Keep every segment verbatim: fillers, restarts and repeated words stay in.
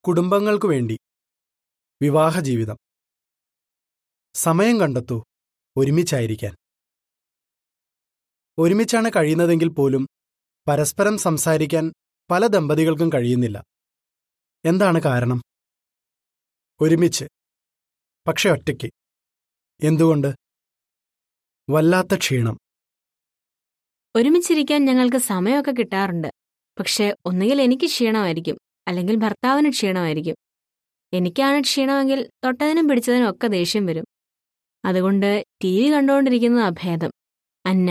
കുടുംബങ്ങൾക്കു വേണ്ടി വിവാഹജീവിതം. സമയം കണ്ടെത്തൂ ഒരുമിച്ചായിരിക്കാൻ. ഒരുമിച്ചാണ് കഴിയുന്നതെങ്കിൽ പോലും പരസ്പരം സംസാരിക്കാൻ പല ദമ്പതികൾക്കും കഴിയുന്നില്ല. എന്താണ് കാരണം? ഒരുമിച്ച്, പക്ഷെ ഒറ്റയ്ക്ക്. എന്തുകൊണ്ട്? വല്ലാത്ത ക്ഷീണം. ഒരുമിച്ചിരിക്കാൻ ഞങ്ങൾക്ക് സമയമൊക്കെ കിട്ടാറുണ്ട്. പക്ഷെ ഒന്നുകിൽ എനിക്ക് ക്ഷീണമായിരിക്കും, അല്ലെങ്കിൽ ഭർത്താവിന് ക്ഷീണമായിരിക്കും. എനിക്കാണ് ക്ഷീണമെങ്കിൽ തൊട്ടതിനും പിടിച്ചതിനും ഒക്കെ ദേഷ്യം വരും. അതുകൊണ്ട് ടി വി കണ്ടുകൊണ്ടിരിക്കുന്നത് അഭേദം. അന്ന.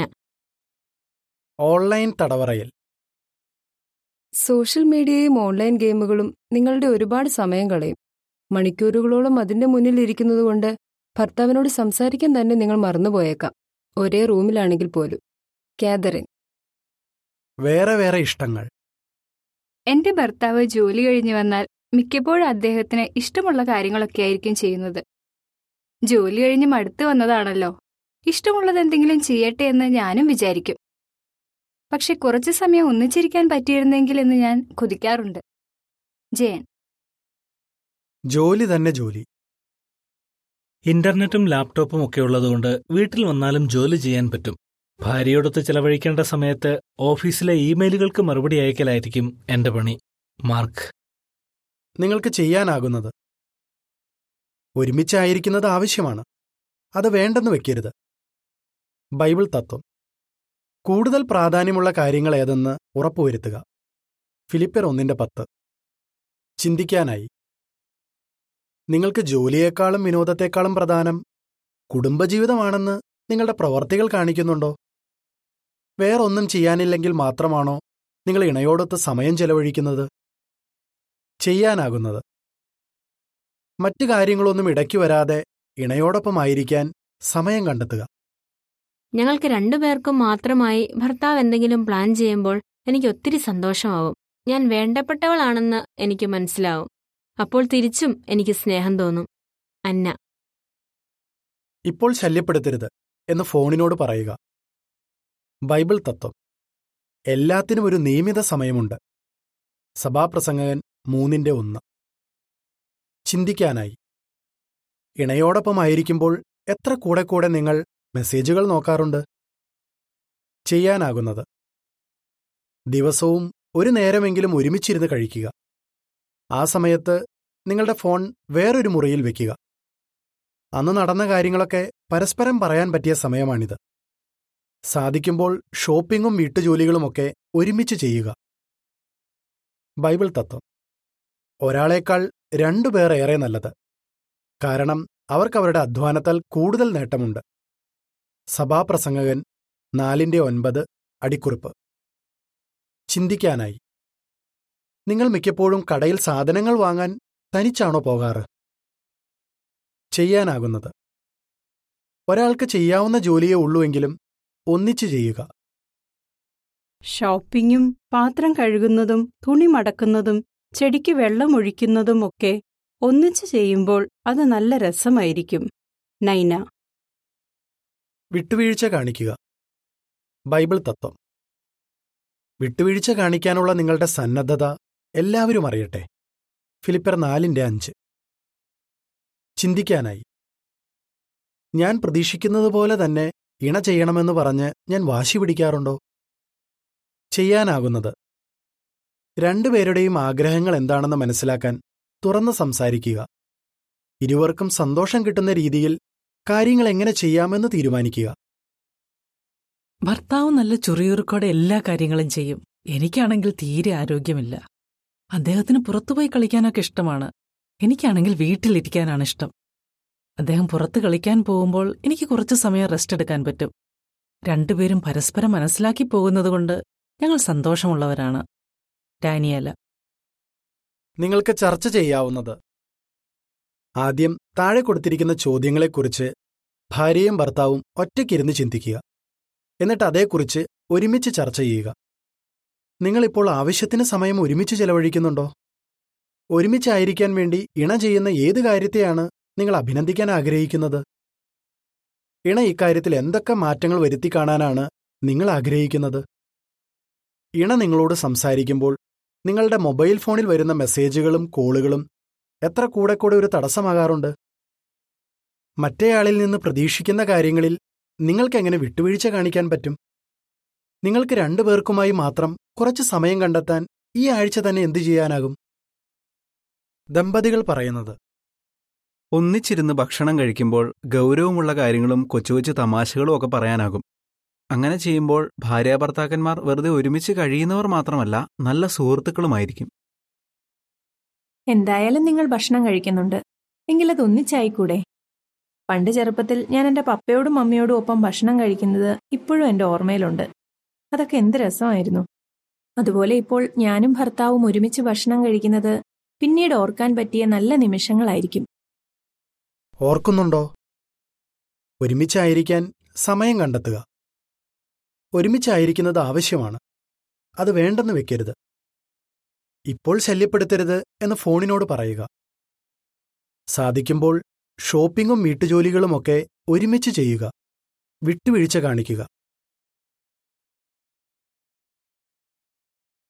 ഓൺലൈൻ തടവറയിൽ. സോഷ്യൽ മീഡിയയും ഓൺലൈൻ ഗെയിമുകളും നിങ്ങളുടെ ഒരുപാട് സമയം കളയും. മണിക്കൂറുകളോളം അതിന്റെ മുന്നിൽ ഇരിക്കുന്നതുകൊണ്ട് ഭർത്താവിനോട് സംസാരിക്കാൻ തന്നെ നിങ്ങൾ മറന്നുപോയേക്കാം, ഒരേ റൂമിലാണെങ്കിൽ പോലും. കാതറിൻ. വേറെ വേറെ ഇഷ്ടങ്ങൾ. എന്റെ ഭർത്താവ് ജോലി കഴിഞ്ഞു വന്നാൽ മിക്കപ്പോഴും അദ്ദേഹത്തിന് ഇഷ്ടമുള്ള കാര്യങ്ങളൊക്കെ ആയിരിക്കും ചെയ്യുന്നത്. ജോലി കഴിഞ്ഞ് മടുത്തു വന്നതാണല്ലോ, ഇഷ്ടമുള്ളത് എന്തെങ്കിലും ചെയ്യട്ടെ എന്ന് ഞാനും വിചാരിക്കും. പക്ഷെ കുറച്ചു സമയം ഒന്നിച്ചിരിക്കാൻ പറ്റിയിരുന്നെങ്കിൽ എന്ന് ഞാൻ കൊതിക്കാറുണ്ട്. ജയൻ. ജോലി തന്നെ ജോലി. ഇന്റർനെറ്റും ലാപ്ടോപ്പും ഒക്കെ ഉള്ളതുകൊണ്ട് വീട്ടിൽ വന്നാലും ജോലി ചെയ്യാൻ പറ്റും. ഭാര്യയോടൊത്ത് ചെലവഴിക്കേണ്ട സമയത്ത് ഓഫീസിലെ ഇമെയിലുകൾക്ക് മറുപടി അയക്കലായിരിക്കും എന്റെ പണി. മാർക്ക്. നിങ്ങൾക്ക് ചെയ്യാനാകുന്നത്. ഒരുമിച്ചായിരിക്കുന്നത് ആവശ്യമാണ്, അത് വേണ്ടെന്ന് വെക്കരുത്. ബൈബിൾ തത്വം. കൂടുതൽ പ്രാധാന്യമുള്ള കാര്യങ്ങൾ ഏതെന്ന് ഉറപ്പുവരുത്തുക. ഫിലിപ്പിയർ ഒന്നിന്റെ പത്ത്. ചിന്തിക്കാനായി. നിങ്ങൾക്ക് ജോലിയേക്കാളും വിനോദത്തെക്കാളും പ്രധാനം കുടുംബജീവിതമാണെന്ന് നിങ്ങളുടെ പ്രവർത്തികൾ കാണിക്കുന്നുണ്ടോ? വേറൊന്നും ചെയ്യാനില്ലെങ്കിൽ മാത്രമാണോ നിങ്ങൾ ഇണയോടൊത്ത് സമയം ചെലവഴിക്കുന്നത്? ചെയ്യാനാകുന്നത്. മറ്റു കാര്യങ്ങളൊന്നും ഇടയ്ക്കു വരാതെ ഇണയോടൊപ്പമായിരിക്കാൻ സമയം കണ്ടെത്തുക. ഞങ്ങൾക്ക് രണ്ടുപേർക്കും മാത്രമായി ഭർത്താവ് എന്തെങ്കിലും പ്ലാൻ ചെയ്യുമ്പോൾ എനിക്ക് ഒത്തിരി സന്തോഷമാവും. ഞാൻ വേണ്ടപ്പെട്ടവളാണെന്ന് എനിക്ക് മനസ്സിലാവും. അപ്പോൾ തിരിച്ചും എനിക്ക് സ്നേഹം തോന്നും. അന്ന. ഇപ്പോൾ ശല്യപ്പെടുത്തരുത് എന്ന് ഫോണിനോട് പറയുക. ബൈബിൾ തത്വം. എല്ലാത്തിനും ഒരു നിയമിത സമയമുണ്ട്. സഭാപ്രസംഗകൻ മൂന്നിന്റെ ഒന്ന്. ചിന്തിക്കാനായി. ഇണയോടൊപ്പമായിരിക്കുമ്പോൾ എത്ര കൂടെ കൂടെ നിങ്ങൾ മെസ്സേജുകൾ നോക്കാറുണ്ട്? ചെയ്യാനാകുന്നത്. ദിവസവും ഒരു നേരമെങ്കിലും ഒരുമിച്ചിരുന്ന് കഴിക്കുക. ആ സമയത്ത് നിങ്ങളുടെ ഫോൺ വേറൊരു മുറിയിൽ വെക്കുക. അന്ന് നടന്ന കാര്യങ്ങളൊക്കെ പരസ്പരം പറയാൻ പറ്റിയ സമയമാണിത്. സാധിക്കുമ്പോൾ ഷോപ്പിംഗും വീട്ടുജോലികളുമൊക്കെ ഒരുമിച്ച് ചെയ്യുക. ബൈബിൾ തത്വം. ഒരാളേക്കാൾ രണ്ടുപേർ ഏറെ നല്ലത്, കാരണം അവർക്കവരുടെ അധ്വാനത്താൽ കൂടുതൽ നേട്ടമുണ്ട്. സഭാപ്രസംഗകൻ നാലിന്റെ ഒൻപത് അടിക്കുറിപ്പ്. ചിന്തിക്കാനായി. നിങ്ങൾ മിക്കപ്പോഴും കടയിൽ സാധനങ്ങൾ വാങ്ങാൻ തനിച്ചാണോ പോകാറ്? ചെയ്യാനാകുന്നത്. ഒരാൾക്ക് ചെയ്യാവുന്ന ജോലിയേ ഉള്ളൂവെങ്കിലും ഒന്നിച്ചു ചെയ്യുക. ഷോപ്പിംഗും പാത്രം കഴുകുന്നതും തുണി മടക്കുന്നതും ചെടിക്ക് വെള്ളമൊഴിക്കുന്നതും ഒക്കെ ഒന്നിച്ചു ചെയ്യുമ്പോൾ അത് നല്ല രസമായിരിക്കും. നൈന. വിട്ടുവീഴ്ച കാണിക്കുക. ബൈബിൾ തത്വം. വിട്ടുവീഴ്ച കാണിക്കാനുള്ള നിങ്ങളുടെ സന്നദ്ധത എല്ലാവരും അറിയട്ടെ. ഫിലിപ്പിയർ നാലിന്റെ അഞ്ച്. ചിന്തിക്കാനായി. ഞാൻ പ്രതീക്ഷിക്കുന്നതുപോലെ തന്നെ ഇണ ചെയ്യണമെന്ന് പറഞ്ഞ് ഞാൻ വാശി പിടിക്കാറുണ്ടോ? ചെയ്യാനാകുന്നത്. രണ്ടുപേരുടെയും ആഗ്രഹങ്ങൾ എന്താണെന്ന് മനസ്സിലാക്കാൻ തുറന്ന് സംസാരിക്കുക. ഇരുവർക്കും സന്തോഷം കിട്ടുന്ന രീതിയിൽ കാര്യങ്ങൾ എങ്ങനെ ചെയ്യാമെന്ന് തീരുമാനിക്കുക. ഭർത്താവ് നല്ല ചുറിയുറുക്കോടെ എല്ലാ കാര്യങ്ങളും ചെയ്യും. എനിക്കാണെങ്കിൽ തീരെ ആരോഗ്യമില്ല. അദ്ദേഹത്തിന് പുറത്തുപോയി കളിക്കാനൊക്കെ ഇഷ്ടമാണ്. എനിക്കാണെങ്കിൽ വീട്ടിലിരിക്കാനാണ് ഇഷ്ടം. അദ്ദേഹം പുറത്ത് കളിക്കാൻ പോകുമ്പോൾ എനിക്ക് കുറച്ചു സമയം റെസ്റ്റ് എടുക്കാൻ പറ്റും. രണ്ടുപേരും പരസ്പരം മനസ്സിലാക്കി പോകുന്നതുകൊണ്ട് ഞങ്ങൾ സന്തോഷമുള്ളവരാണ്. ഡാനിയല. നിങ്ങൾക്ക് ചർച്ച ചെയ്യാവുന്നത്. ആദ്യം താഴെ കൊടുത്തിരിക്കുന്ന ചോദ്യങ്ങളെക്കുറിച്ച് ഭാര്യയും ഭർത്താവും ഒറ്റയ്ക്കിരുന്ന് ചിന്തിക്കുക. എന്നിട്ട് അതേക്കുറിച്ച് ഒരുമിച്ച് ചർച്ച ചെയ്യുക. നിങ്ങളിപ്പോൾ ആവശ്യത്തിന് സമയം ഒരുമിച്ച് ചെലവഴിക്കുന്നുണ്ടോ? ഒരുമിച്ചായിരിക്കാൻ വേണ്ടി ഇണ ചെയ്യുന്ന ഏത് കാര്യത്തെയാണ് നിങ്ങൾ അഭിനന്ദിക്കാൻ ആഗ്രഹിക്കുന്നത്? ഇണ ഇക്കാര്യത്തിൽ എന്തൊക്കെ മാറ്റങ്ങൾ വരുത്തിക്കാണാനാണ് നിങ്ങൾ ആഗ്രഹിക്കുന്നത്? ഇണ നിങ്ങളോട് സംസാരിക്കുമ്പോൾ നിങ്ങളുടെ മൊബൈൽ ഫോണിൽ വരുന്ന മെസ്സേജുകളും കോളുകളും എത്ര കൂടെ കൂടെ ഒരു തടസ്സമാകാറുണ്ട്? മറ്റേയാളിൽ നിന്ന് പ്രതീക്ഷിക്കുന്ന കാര്യങ്ങളിൽ നിങ്ങൾക്കെങ്ങനെ വിട്ടുവീഴ്ച കാണിക്കാൻ പറ്റും? നിങ്ങൾക്ക് രണ്ടുപേർക്കുമായി മാത്രം കുറച്ച് സമയം കണ്ടെത്താൻ ഈ ആഴ്ച തന്നെ എന്തു ചെയ്യാനാകും? ദമ്പതികൾ പറയുന്നത്: ഒന്നിച്ചിരുന്ന് ഭക്ഷണം കഴിക്കുമ്പോൾ ഗൗരവമുള്ള കാര്യങ്ങളും കൊച്ചു കൊച്ചു തമാശകളും ഒക്കെ പറയാനാകും. അങ്ങനെ ചെയ്യുമ്പോൾ ഭാര്യാഭർത്താക്കന്മാർ വെറുതെ ഒരുമിച്ച് കഴിയുന്നവർ മാത്രമല്ല, നല്ല സുഹൃത്തുക്കളുമായിരിക്കും. എന്തായാലും നിങ്ങൾ ഭക്ഷണം കഴിക്കുന്നുണ്ട്, എങ്കിലത് ഒന്നിച്ചായിക്കൂടെ? പണ്ട് ചെറുപ്പത്തിൽ ഞാൻ എൻ്റെ പപ്പയോടും മമ്മിയോടും ഒപ്പം ഭക്ഷണം കഴിക്കുന്നത് ഇപ്പോഴും എൻ്റെ ഓർമ്മയിലുണ്ട്. അതൊക്കെ എന്ത് രസമായിരുന്നു. അതുപോലെ ഇപ്പോൾ ഞാനും ഭർത്താവും ഒരുമിച്ച് ഭക്ഷണം കഴിക്കുന്നത് പിന്നീട് ഓർക്കാൻ പറ്റിയ നല്ല നിമിഷങ്ങളായിരിക്കും. ഓർക്കുന്നുണ്ടോ? ഒരുമിച്ചായിരിക്കാൻ സമയം കണ്ടെത്തുക. ഒരുമിച്ചായിരിക്കുന്നത് ആവശ്യമാണ്, അത് വേണ്ടെന്ന് വെക്കരുത്. ഇപ്പോൾ ശല്യപ്പെടുത്തരുത് എന്ന് ഫോണിനോട് പറയുക. സാധിക്കുമ്പോൾ ഷോപ്പിംഗും വീട്ടുജോലികളുമൊക്കെ ഒരുമിച്ച് ചെയ്യുക. വിട്ടുവീഴ്ച കാണിക്കുക.